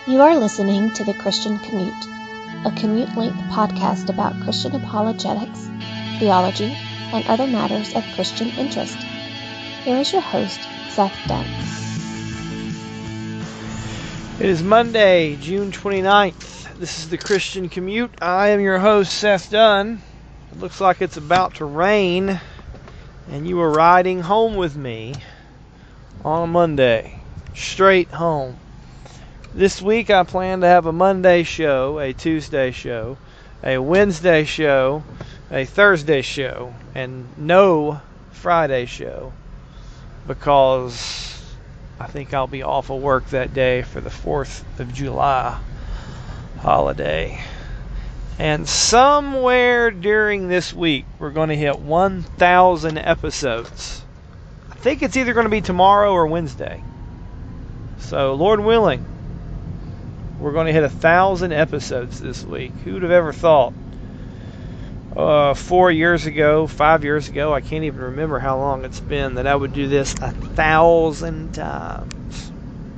You are listening to The Christian Commute, a commute-length podcast about Christian apologetics, theology, and other matters of Christian interest. Here is your host, Seth Dunn. It is Monday, June 29th. This is The Christian Commute. I am your host, Seth Dunn. It looks like it's about to rain, and you are riding home with me on a Monday, straight home. This week I plan to have a Monday show, a Tuesday show, a Wednesday show, a Thursday show, and no Friday show because I think I'll be off of work that day for the 4th of July holiday. And somewhere during this week we're going to hit 1,000 episodes. I think it's either going to be tomorrow or Wednesday. So Lord willing, we're going to hit 1,000 episodes this week. Who'd have ever thought? 4 years ago, 5 years ago, I can't even remember how long it's been that I would do this 1,000 times.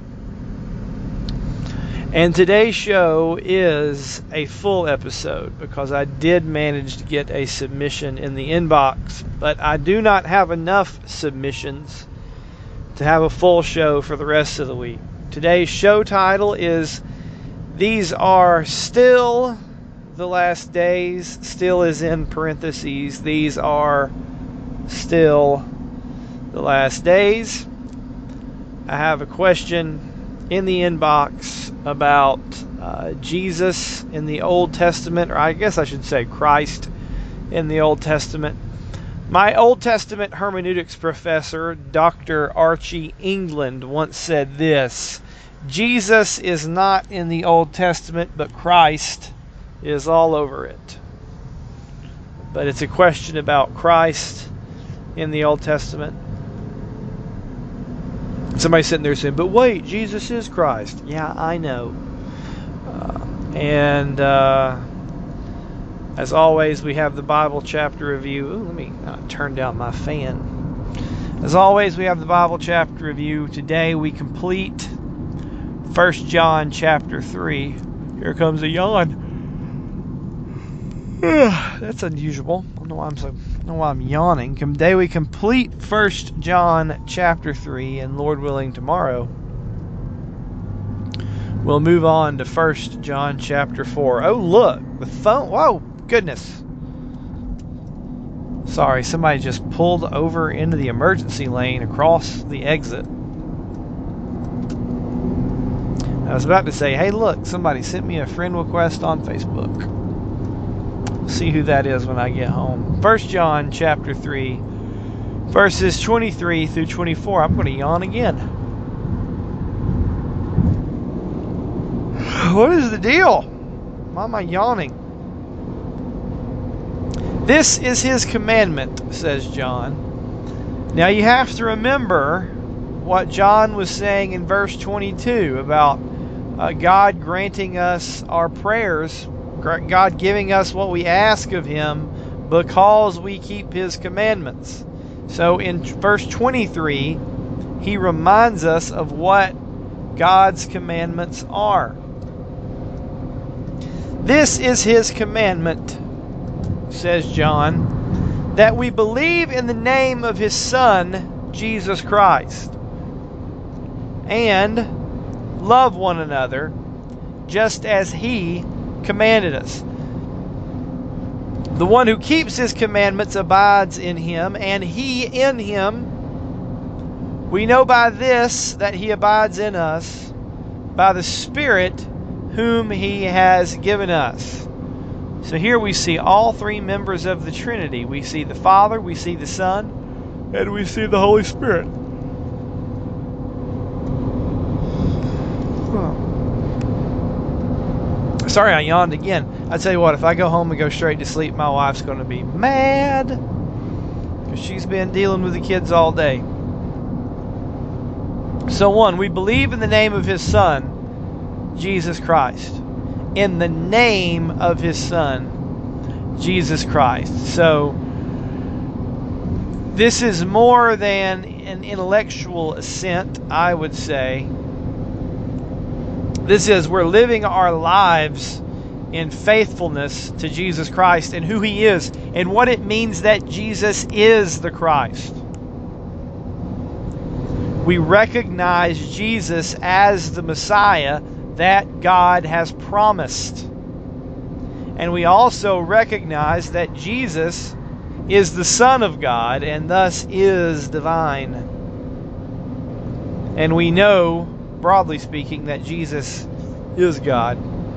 And today's show is a full episode because I did manage to get a submission in the inbox, but I do not have enough submissions to have a full show for the rest of the week. Today's show title is These Are Still the Last Days. Still is in parentheses. These are still the last days. I have a question in the inbox about Jesus in the Old Testament, or I guess I should say Christ in the Old Testament. My Old Testament hermeneutics professor, Dr. Archie England, once said this: Jesus is not in the Old Testament, but Christ is all over it. But it's a question about Christ in the Old Testament. Somebody's sitting there saying, but wait, Jesus is Christ. Yeah, I know. As always, we have the Bible chapter review. Ooh, let me turn down my fan. As always, we have the Bible chapter review. Today we complete 1 John chapter 3. Here comes a yawn. That's unusual. I don't know why I'm yawning. Today we complete 1 John chapter 3, and Lord willing, tomorrow we'll move on to 1 John chapter 4. Oh, look, the phone. Whoa, goodness. Sorry, somebody just pulled over into the emergency lane across the exit. I was about to say, hey, look, somebody sent me a friend request on Facebook. See who that is when I get home. 1 John chapter 3, verses 23 through 24. I'm going to yawn again. What is the deal? Why am I yawning? This is his commandment, says John. Now you have to remember what John was saying in verse 22 about God granting us our prayers, God giving us what we ask of Him because we keep His commandments. So in verse 23, he reminds us of what God's commandments are. This is His commandment, says John, that we believe in the name of His Son, Jesus Christ, and love one another just as He commanded us. The one who keeps His commandments abides in Him, and He in Him. We know by this that He abides in us, by the Spirit whom He has given us. So here we see all three members of the Trinity. We see the Father, we see the Son, and we see the Holy Spirit. Sorry, I yawned again. I tell you what, if I go home and go straight to sleep, my wife's going to be mad because she's been dealing with the kids all day. So one, we believe in the name of His Son, Jesus Christ. In the name of His Son, Jesus Christ. So this is more than an intellectual assent, I would say. This is, we're living our lives in faithfulness to Jesus Christ and who He is and what it means that Jesus is the Christ. We recognize Jesus as the Messiah that God has promised. And we also recognize that Jesus is the Son of God and thus is divine. And we know, broadly speaking, that Jesus is God,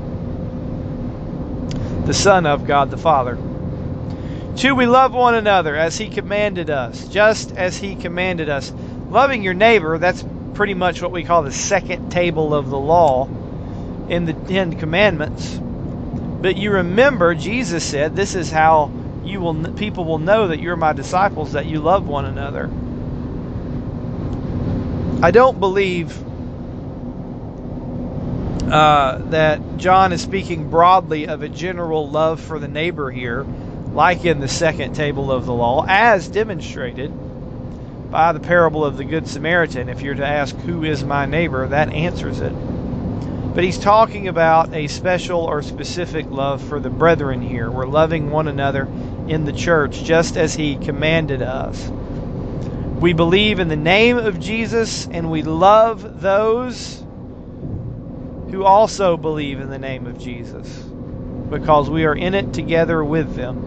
the Son of God the Father. 2, we love one another as He commanded us, just as He commanded us. Loving your neighbor, that's pretty much what we call the second table of the law in the 10 Commandments. But you remember, Jesus said, this is how people will know that you're my disciples, that you love one another. I don't believe that John is speaking broadly of a general love for the neighbor here, like in the second table of the law, as demonstrated by the parable of the Good Samaritan. If you're to ask, who is my neighbor, that answers it. But he's talking about a special or specific love for the brethren here. We're loving one another in the church just as He commanded us. We believe in the name of Jesus, and we love those who also believe in the name of Jesus, because we are in it together with them.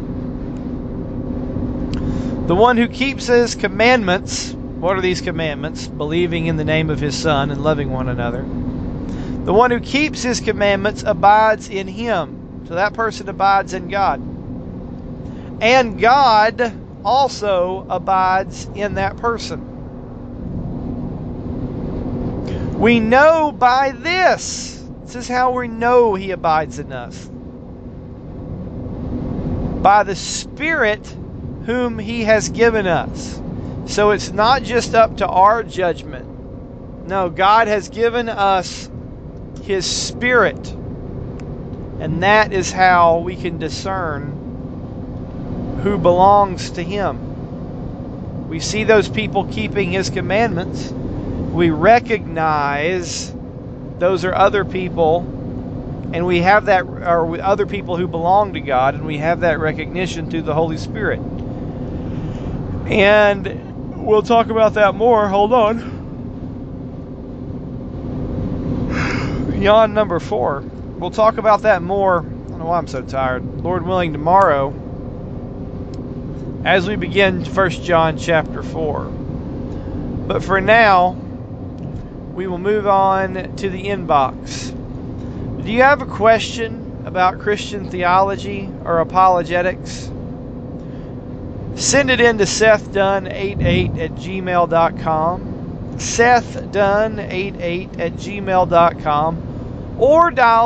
The one who keeps His commandments, what are these commandments? Believing in the name of His Son and loving one another. The one who keeps His commandments abides in Him. So that person abides in God. And God also abides in that person. We know by this. This is how we know He abides in us. By the Spirit whom He has given us. So it's not just up to our judgment. No, God has given us His Spirit. And that is how we can discern who belongs to Him. We see those people keeping His commandments. We recognize those are other people, and we have that, or other people who belong to God, and we have that recognition through the Holy Spirit. And we'll talk about that more. Hold on. Yawn number 4. We'll talk about that more. I don't know why I'm so tired. Lord willing, tomorrow, as we begin 1 John chapter 4. But for now, we will move on to the inbox. Do you have a question about Christian theology or apologetics? Send it in to SethDunn88@gmail.com. SethDunn88@gmail.com. Or dial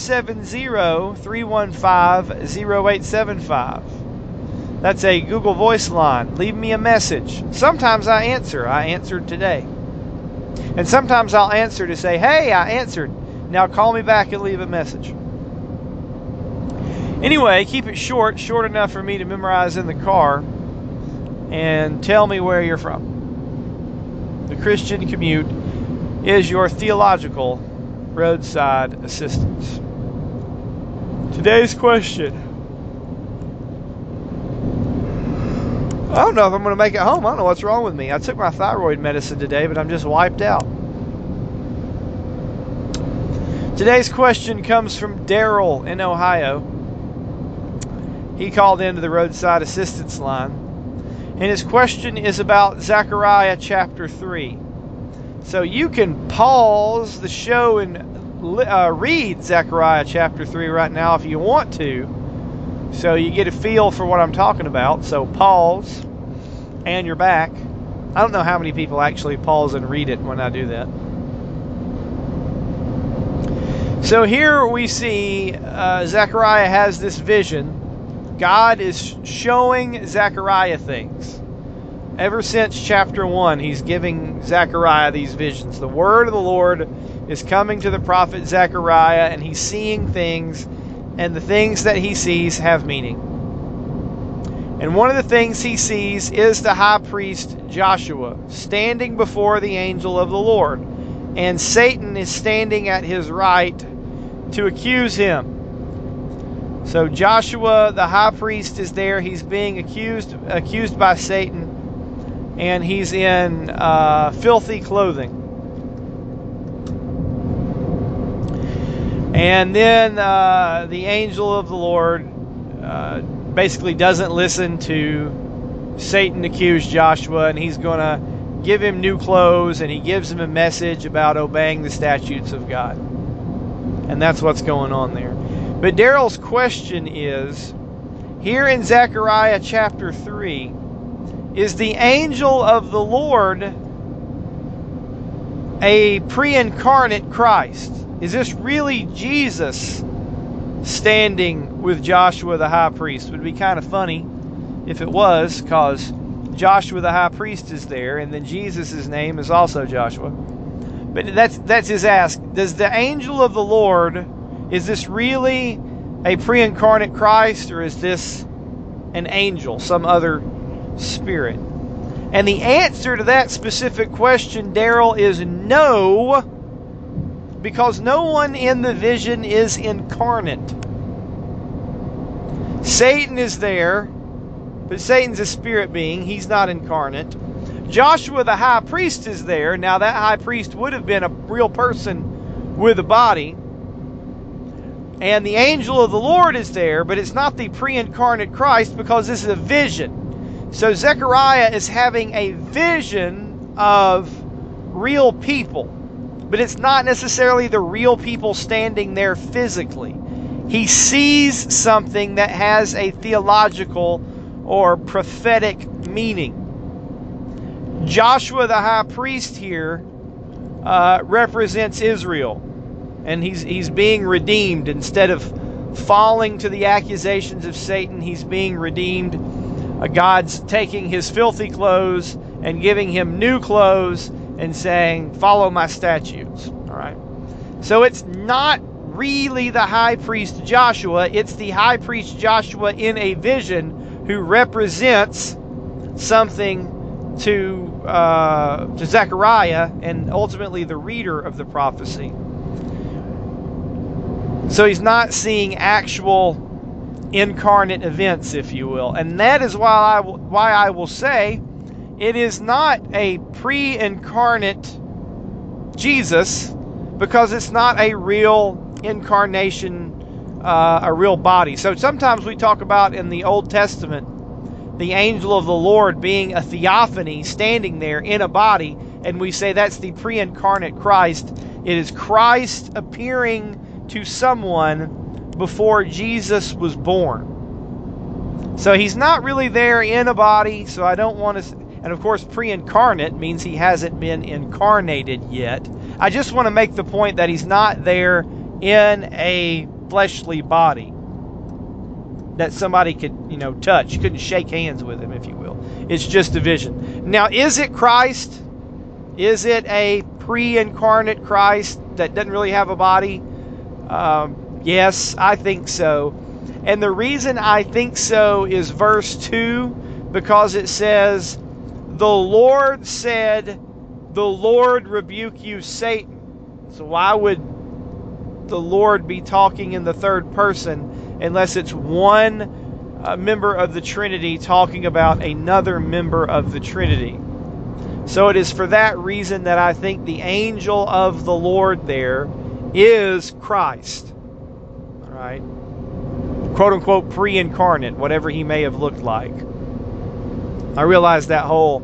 470-315-0875. That's a Google Voice line. Leave me a message. Sometimes I answer. I answered today. And sometimes I'll answer to say, hey, I answered. Now call me back and leave a message. Anyway, keep it short enough for me to memorize in the car. And tell me where you're from. The Christian Commute is your theological roadside assistance. Today's question. I don't know if I'm going to make it home. I don't know what's wrong with me. I took my thyroid medicine today, but I'm just wiped out. Today's question comes from Daryl in Ohio. He called into the roadside assistance line. And his question is about Zechariah chapter 3. So you can pause the show and read Zechariah chapter 3 right now if you want to. So you get a feel for what I'm talking about. So pause, and you're back. I don't know how many people actually pause and read it when I do that. So here we see Zechariah has this vision. God is showing Zechariah things. Ever since chapter 1, he's giving Zechariah these visions. The word of the Lord is coming to the prophet Zechariah, and he's seeing things, and the things that he sees have meaning. And one of the things he sees is the high priest Joshua standing before the angel of the Lord. and Satan is standing at his right to accuse him. So Joshua, the high priest, is there. He's being accused by Satan, and he's in filthy clothing. And then the angel of the Lord basically doesn't listen to Satan accuse Joshua, and he's going to give him new clothes, and he gives him a message about obeying the statutes of God. And that's what's going on there. But Daryl's question is, here in Zechariah chapter 3, is the angel of the Lord a pre-incarnate Christ? Is this really Jesus standing with Joshua the high priest? It would be kind of funny if it was, because Joshua the high priest is there, and then Jesus' name is also Joshua. But that's his ask. Does the angel of the Lord, is this really a pre-incarnate Christ, or is this an angel, some other spirit? And the answer to that specific question, Daryl, is no, because no one in the vision is incarnate. Satan is there, but Satan's a spirit being. He's not incarnate. Joshua the high priest is there. Now that high priest would have been a real person with a body. And the angel of the Lord is there, but it's not the pre-incarnate Christ, because this is a vision. So Zechariah is having a vision of real people, but it's not necessarily the real people standing there physically. He sees something that has a theological or prophetic meaning. Joshua the high priest here represents Israel, and he's being redeemed. Instead of falling to the accusations of Satan, he's being redeemed. God's taking his filthy clothes and giving him new clothes and saying, follow my statutes. All right. So it's not really the high priest Joshua, it's the high priest Joshua in a vision who represents something to Zechariah and ultimately the reader of the prophecy. So he's not seeing actual incarnate events, if you will. And that is why I will say it is not a pre-incarnate Jesus, because it's not a real incarnation, a real body. So sometimes we talk about in the Old Testament the angel of the Lord being a theophany, standing there in a body, and we say that's the pre-incarnate Christ. It is Christ appearing to someone before Jesus was born. So he's not really there in a body, so I don't want to... And of course, pre-incarnate means he hasn't been incarnated yet. I just want to make the point that he's not there in a fleshly body that somebody could, touch. You couldn't shake hands with him, if you will. It's just a vision. Now, is it Christ? Is it a pre-incarnate Christ that doesn't really have a body? Yes, I think so. And the reason I think so is verse 2, because it says, the Lord said, the Lord rebuke you, Satan. So why would the Lord be talking in the third person unless it's one member of the Trinity talking about another member of the Trinity? So it is for that reason that I think the angel of the Lord there is Christ. All right? Quote unquote pre-incarnate, whatever he may have looked like. I realize that whole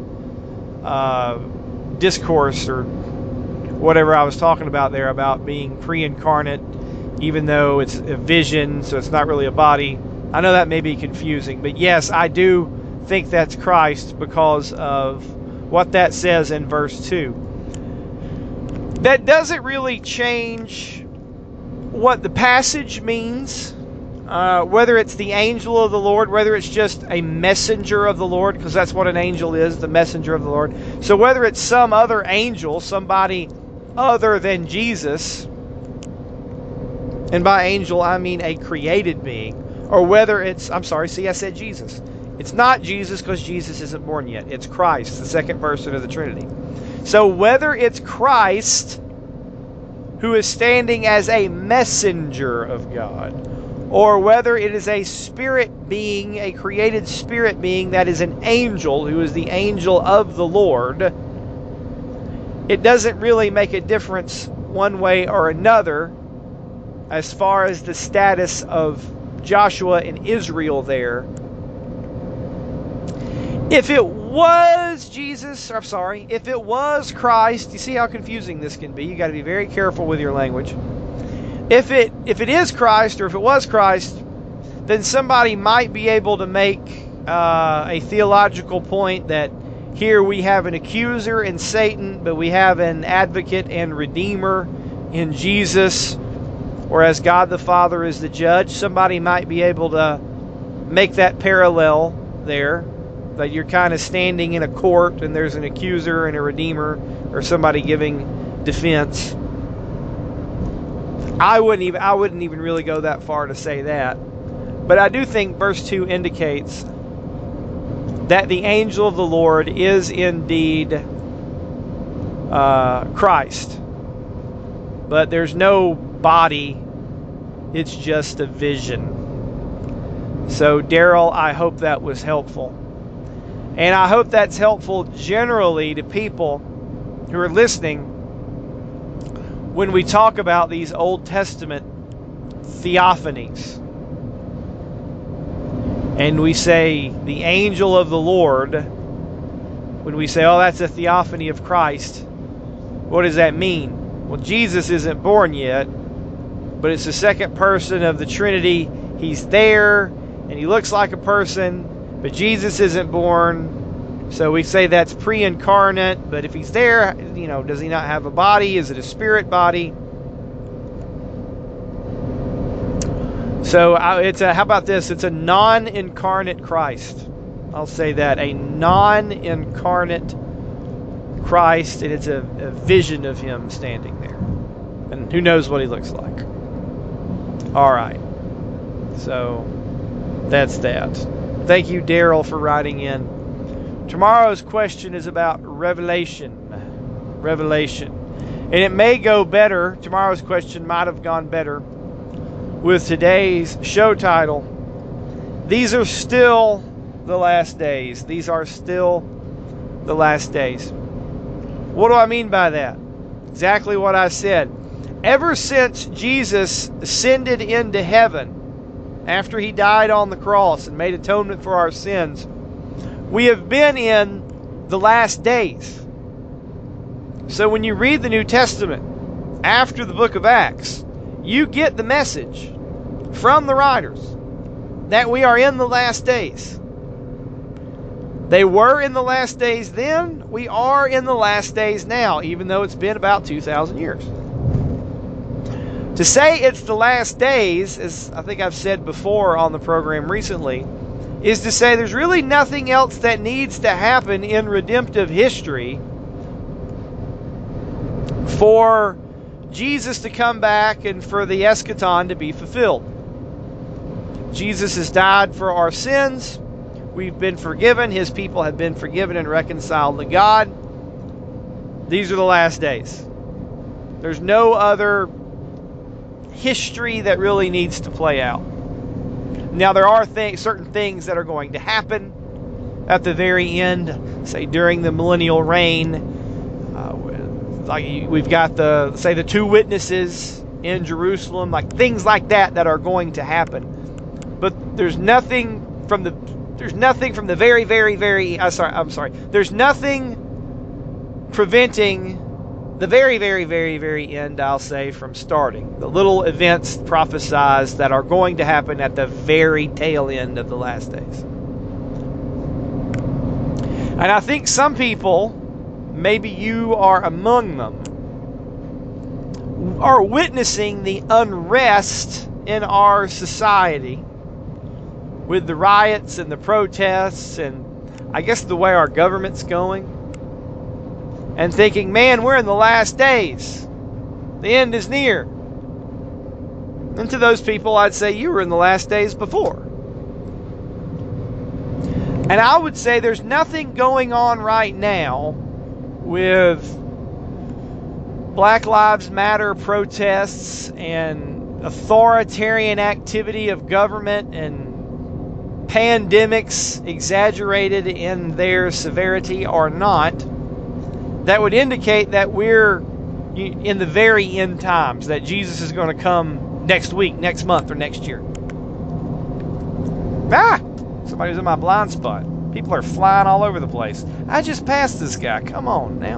discourse or whatever I was talking about there about being pre-incarnate, even though it's a vision, so it's not really a body. I know that may be confusing, but yes, I do think that's Christ because of what that says in verse 2. That doesn't really change what the passage means, whether it's the angel of the Lord, whether it's just a messenger of the Lord, because that's what an angel is, the messenger of the Lord. So whether it's some other angel, somebody other than Jesus, and by angel I mean a created being, or whether it's, I said Jesus. It's not Jesus because Jesus isn't born yet. It's Christ, the second person of the Trinity. So whether it's Christ who is standing as a messenger of God, or whether it is a spirit being, a created spirit being that is an angel, who is the angel of the Lord, it doesn't really make a difference one way or another as far as the status of Joshua and Israel there. If it was if it was Christ, you see how confusing this can be. You got to be very careful with your language. If it is Christ, or if it was Christ, then somebody might be able to make a theological point that here we have an accuser in Satan, but we have an advocate and redeemer in Jesus, whereas God the Father is the judge. Somebody might be able to make that parallel there, that you're kind of standing in a court and there's an accuser and a redeemer, or somebody giving defense. I wouldn't even really go that far to say that. But I do think verse 2 indicates that the angel of the Lord is indeed Christ. But there's no body. It's just a vision. So, Daryl, I hope that was helpful. And I hope that's helpful generally to people who are listening when we talk about these Old Testament theophanies. And we say the angel of the Lord, when we say, oh, that's a theophany of Christ, what does that mean? Well, Jesus isn't born yet, but it's the second person of the Trinity. He's there, and he looks like a person, but Jesus isn't born. So we say that's pre-incarnate, but if he's there, does he not have a body? Is it a spirit body? So how about this? It's a non-incarnate Christ. I'll say that, a non-incarnate Christ, and it's a vision of him standing there. And who knows what he looks like. All right. So that's that. Thank you, Daryl, for writing in. Tomorrow's question is about Revelation. And it may go better. Tomorrow's question might have gone better with today's show title. These are still the last days. These are still the last days. What do I mean by that? Exactly what I said. Ever since Jesus ascended into heaven, after he died on the cross and made atonement for our sins, we have been in the last days. So when you read the New Testament after the book of Acts, you get the message from the writers that we are in the last days. They were in the last days then. We are in the last days now, even though it's been about 2,000 years. To say it's the last days, as I think I've said before on the program recently, is to say there's really nothing else that needs to happen in redemptive history for Jesus to come back and for the eschaton to be fulfilled. Jesus has died for our sins. We've been forgiven. His people have been forgiven and reconciled to God. These are the last days. There's no other history that really needs to play out. Now, there are certain things that are going to happen at the very end, say during the millennial reign. Like we've got the two witnesses in Jerusalem, like things like that are going to happen. But there's nothing from the very, very, very. There's nothing preventing the very, very, very, very end, I'll say, from starting. The little events prophesized that are going to happen at the very tail end of the last days. And I think some people, maybe you are among them, are witnessing the unrest in our society with the riots and the protests and I guess the way our government's going, and thinking, man, we're in the last days. The end is near. And to those people, I'd say you were in the last days before. And I would say there's nothing going on right now with Black Lives Matter protests and authoritarian activity of government and pandemics exaggerated in their severity or not, that would indicate that we're in the very end times, that Jesus is going to come next week, next month, or next year. Somebody's in my blind spot. People are flying all over the place. I just passed this guy. Come on now.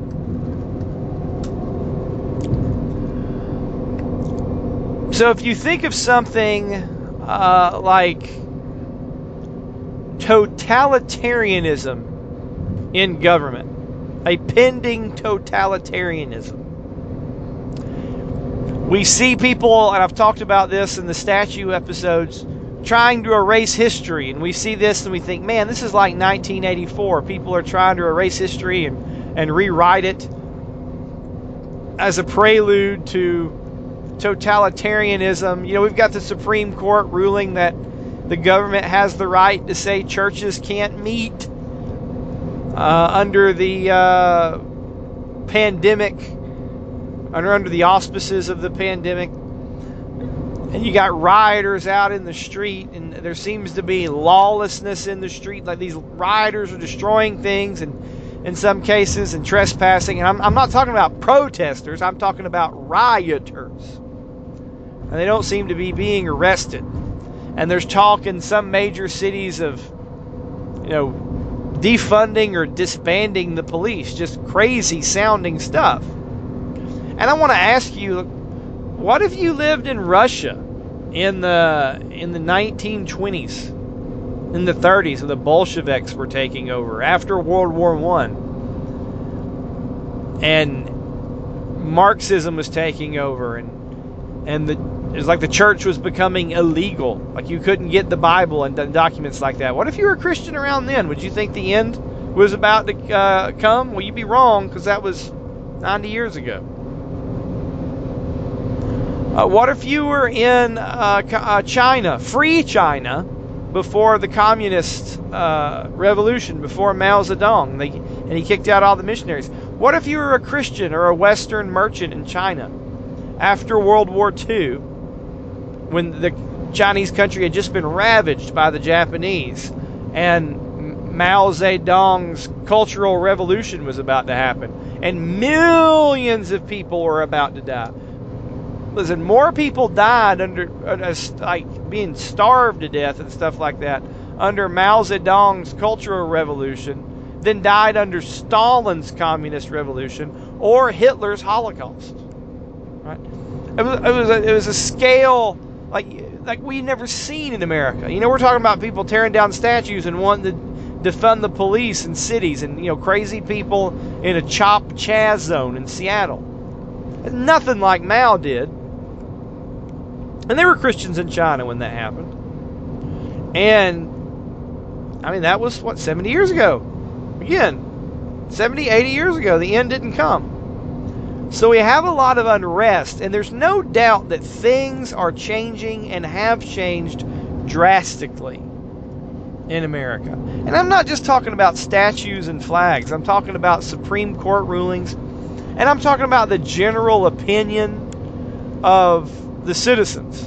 So if you think of something like totalitarianism in government, a pending totalitarianism, we see people, and I've talked about this in the statue episodes, trying to erase history, and we see this and we think, man, this is like 1984. People are trying to erase history and rewrite it as a prelude to totalitarianism. You know, we've got the Supreme Court ruling that the government has the right to say churches can't meet under the pandemic, under the auspices of the pandemic. And you got rioters out in the street, and there seems to be lawlessness in the street. Like, these rioters are destroying things, and in some cases, and trespassing. And I'm not talking about protesters. I'm talking about rioters. And they don't seem to be being arrested. And there's talk in some major cities of, defunding or disbanding the police. Just crazy sounding stuff. And I want to ask you, what if you lived in Russia in the 1920s, in the 30s, when the Bolsheviks were taking over after World War I, and Marxism was taking over, and it was like the church was becoming illegal, like you couldn't get the Bible and documents like that. What if you were a Christian around then? Would you think the end was about to come? Well, you'd be wrong, because that was 90 years ago. What if you were in China, free China, before the communist revolution, before Mao Zedong, and he kicked out all the missionaries? What if you were a Christian or a Western merchant in China after World War II, when the Chinese country had just been ravaged by the Japanese, and Mao Zedong's Cultural Revolution was about to happen, and millions of people were about to die? Listen, more people died under being starved to death and stuff like that under Mao Zedong's Cultural Revolution than died under Stalin's Communist Revolution or Hitler's Holocaust. Right? It was a scale like we never seen in America. We're talking about people tearing down statues and wanting to defund the police in cities, and crazy people in a Chop Chaz zone in Seattle. Nothing like Mao did. And there were Christians in China when that happened. And, that was, 70 years ago? Again, 70, 80 years ago, the end didn't come. So we have a lot of unrest, and there's no doubt that things are changing and have changed drastically in America. And I'm not just talking about statues and flags. I'm talking about Supreme Court rulings. And I'm talking about the general opinion of the citizens.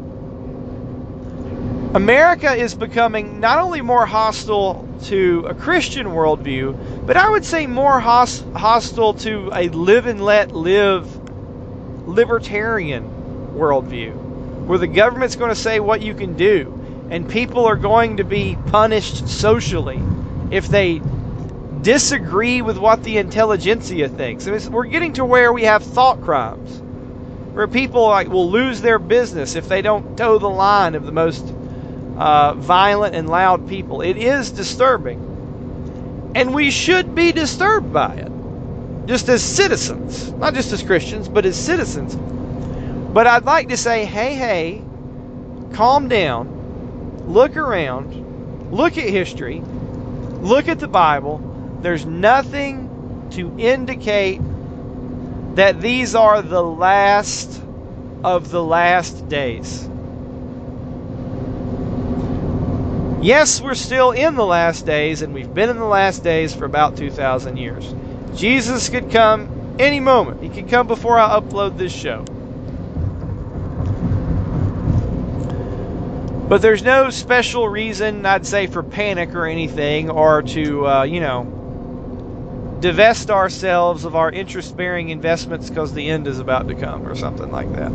America is becoming not only more hostile to a Christian worldview, but I would say more hostile to a live and let live libertarian worldview, where the government's going to say what you can do, and people are going to be punished socially if they disagree with what the intelligentsia thinks. We're getting to where we have thought crimes, where people will lose their business if they don't toe the line of the most violent and loud people. It is disturbing, and we should be disturbed by it, just as citizens, not just as Christians, but as citizens. But I'd like to say, hey, calm down, look around, look at history, look at the Bible. There's nothing to indicate that these are the last of the last days. Yes, we're still in the last days, and we've been in the last days for about 2,000 years. Jesus could come Any moment. He could come before I upload this show. But there's no special reason, I'd say, for panic or anything, or to, divest ourselves of our interest-bearing investments because the end is about to come or something like that.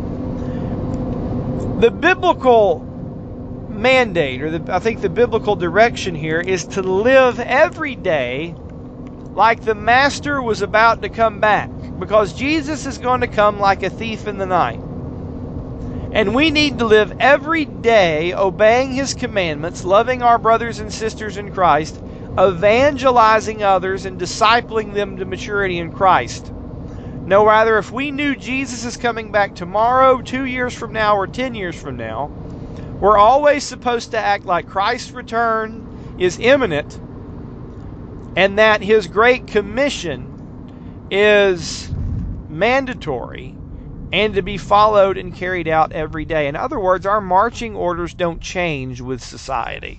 The biblical mandate, or I think the biblical direction here, is to live every day like the Master was about to come back, because Jesus is going to come like a thief in the night. And we need to live every day obeying His commandments, loving our brothers and sisters in Christ, evangelizing others, and discipling them to maturity in Christ. No, rather, if we knew Jesus is coming back tomorrow, 2 years from now, or 10 years from now, we're always supposed to act like Christ's return is imminent, and that His Great Commission is mandatory and to be followed and carried out every day. In other words, our marching orders don't change with society.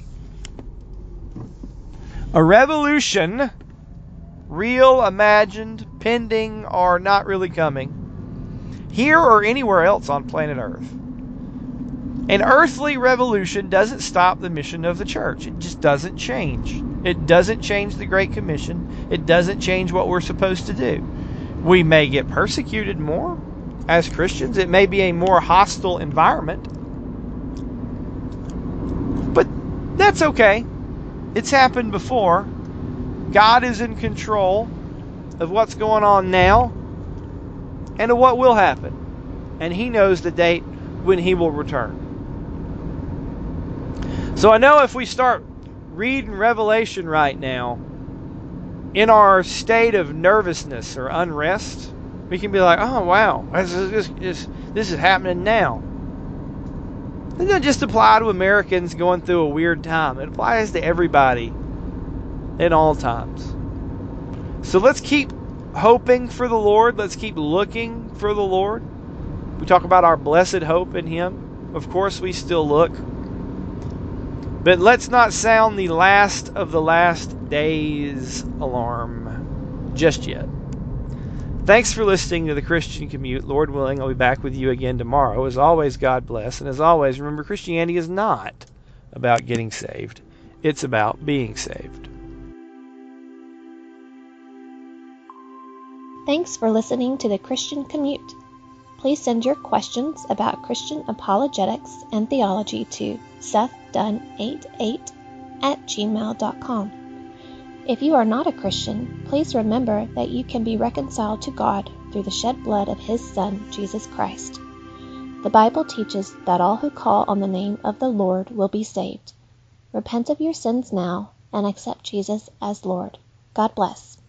A revolution, real, imagined, pending, or not really coming, here or anywhere else on planet Earth, an earthly revolution doesn't stop the mission of the church. It just doesn't change. It doesn't change the Great Commission. It doesn't change what we're supposed to do. We may get persecuted more as Christians. It may be a more hostile environment. But that's okay. It's happened before. God is in control of what's going on now and of what will happen. And He knows the date when He will return. So I know if we start reading Revelation right now in our state of nervousness or unrest, we can be like, oh wow, this is happening now. It doesn't just apply to Americans going through a weird time. It applies to everybody in all times. So let's keep hoping for the Lord. Let's keep looking for the Lord. We talk about our blessed hope in Him. Of course we still look. But let's not sound the last of the last days alarm just yet. Thanks for listening to The Christian Commute. Lord willing, I'll be back with you again tomorrow. As always, God bless. And as always, remember, Christianity is not about getting saved. It's about being saved. Thanks for listening to The Christian Commute. Please send your questions about Christian apologetics and theology to sethdunn88@gmail.com. If you are not a Christian, please remember that you can be reconciled to God through the shed blood of His Son, Jesus Christ. The Bible teaches that all who call on the name of the Lord will be saved. Repent of your sins now and accept Jesus as Lord. God bless.